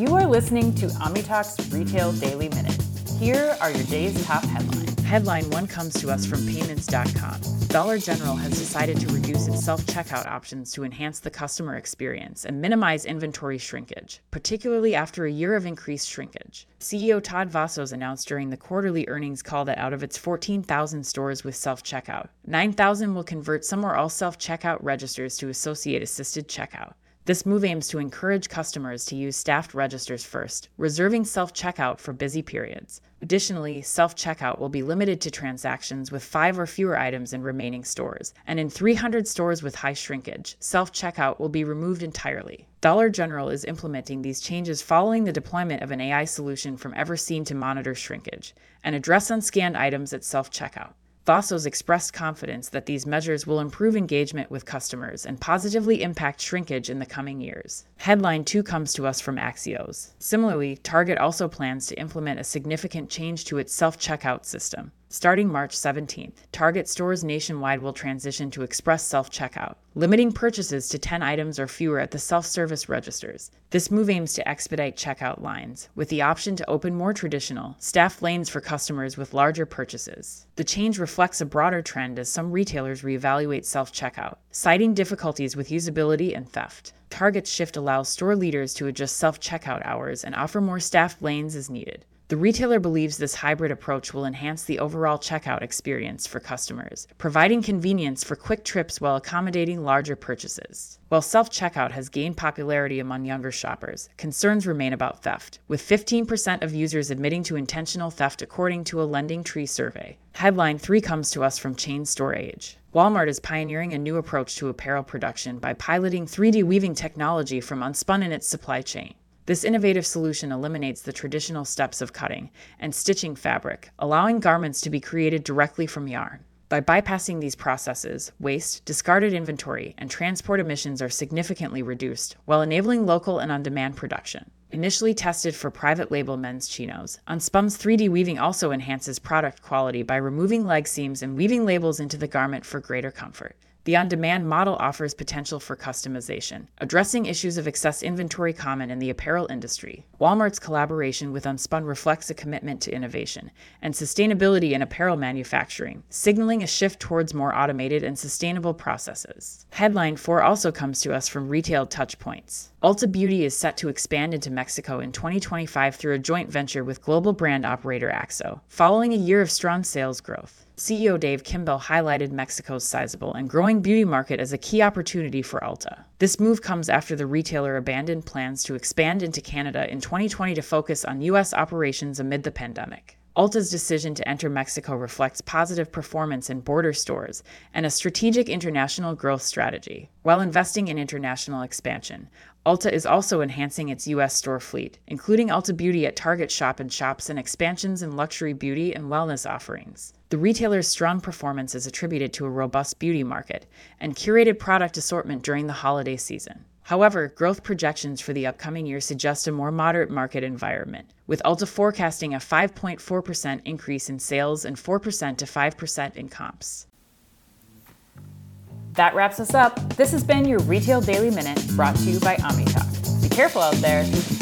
You are listening to OmniTalk's Retail Daily Minute. Here are your day's top headlines. Headline 1 comes to us from Payments.com. Dollar General has decided to reduce its self-checkout options to enhance the customer experience and minimize inventory shrinkage, particularly after a year of increased shrinkage. CEO Todd Vasos announced during the quarterly earnings call that out of its 14,000 stores with self-checkout, 9,000 will convert some or all self-checkout registers to Associate Assisted Checkout. This move aims to encourage customers to use staffed registers first, reserving self-checkout for busy periods. Additionally, self-checkout will be limited to transactions with 5 or fewer items in remaining stores, and in 300 stores with high shrinkage, self-checkout will be removed entirely. Dollar General is implementing these changes following the deployment of an AI solution from Everseen to monitor shrinkage and address unscanned items at self-checkout. Vasos expressed confidence that these measures will improve engagement with customers and positively impact shrinkage in the coming years. Headline 2 comes to us from Axios. Similarly, Target also plans to implement a significant change to its self-checkout system. Starting March 17th, Target stores nationwide will transition to express self-checkout, limiting purchases to 10 items or fewer at the self-service registers. This move aims to expedite checkout lines, with the option to open more traditional, staffed lanes for customers with larger purchases. The change reflects a broader trend as some retailers reevaluate self-checkout, citing difficulties with usability and theft. Target's shift allows store leaders to adjust self-checkout hours and offer more staffed lanes as needed. The retailer believes this hybrid approach will enhance the overall checkout experience for customers, providing convenience for quick trips while accommodating larger purchases. While self-checkout has gained popularity among younger shoppers, concerns remain about theft, with 15% of users admitting to intentional theft according to a LendingTree survey. Headline 3 comes to us from Chain Store Age. Walmart is pioneering a new approach to apparel production by piloting 3D weaving technology from Unspun in its supply chain. This innovative solution eliminates the traditional steps of cutting and stitching fabric, allowing garments to be created directly from yarn. By bypassing these processes, waste, discarded inventory, and transport emissions are significantly reduced, while enabling local and on-demand production. Initially tested for private label men's chinos, Unspun's 3D weaving also enhances product quality by removing leg seams and weaving labels into the garment for greater comfort. The on-demand model offers potential for customization, addressing issues of excess inventory common in the apparel industry. Walmart's collaboration with Unspun reflects a commitment to innovation and sustainability in apparel manufacturing, signaling a shift towards more automated and sustainable processes. Headline 4 also comes to us from Retail Touchpoints. Ulta Beauty is set to expand into Mexico in 2025 through a joint venture with global brand operator Axo, following a year of strong sales growth. CEO Dave Kimbell highlighted Mexico's sizable and growing beauty market as a key opportunity for Ulta. This move comes after the retailer abandoned plans to expand into Canada in 2020 to focus on U.S. operations amid the pandemic. Ulta's decision to enter Mexico reflects positive performance in border stores and a strategic international growth strategy. While investing in international expansion, Ulta is also enhancing its U.S. store fleet, including Ulta Beauty at Target shop-in-shops and expansions in luxury beauty and wellness offerings. The retailer's strong performance is attributed to a robust beauty market and curated product assortment during the holiday season. However, growth projections for the upcoming year suggest a more moderate market environment, with Ulta forecasting a 5.4% increase in sales and 4% to 5% in comps. That wraps us up. This has been your Retail Daily Minute, brought to you by OmniTalk. Be careful out there.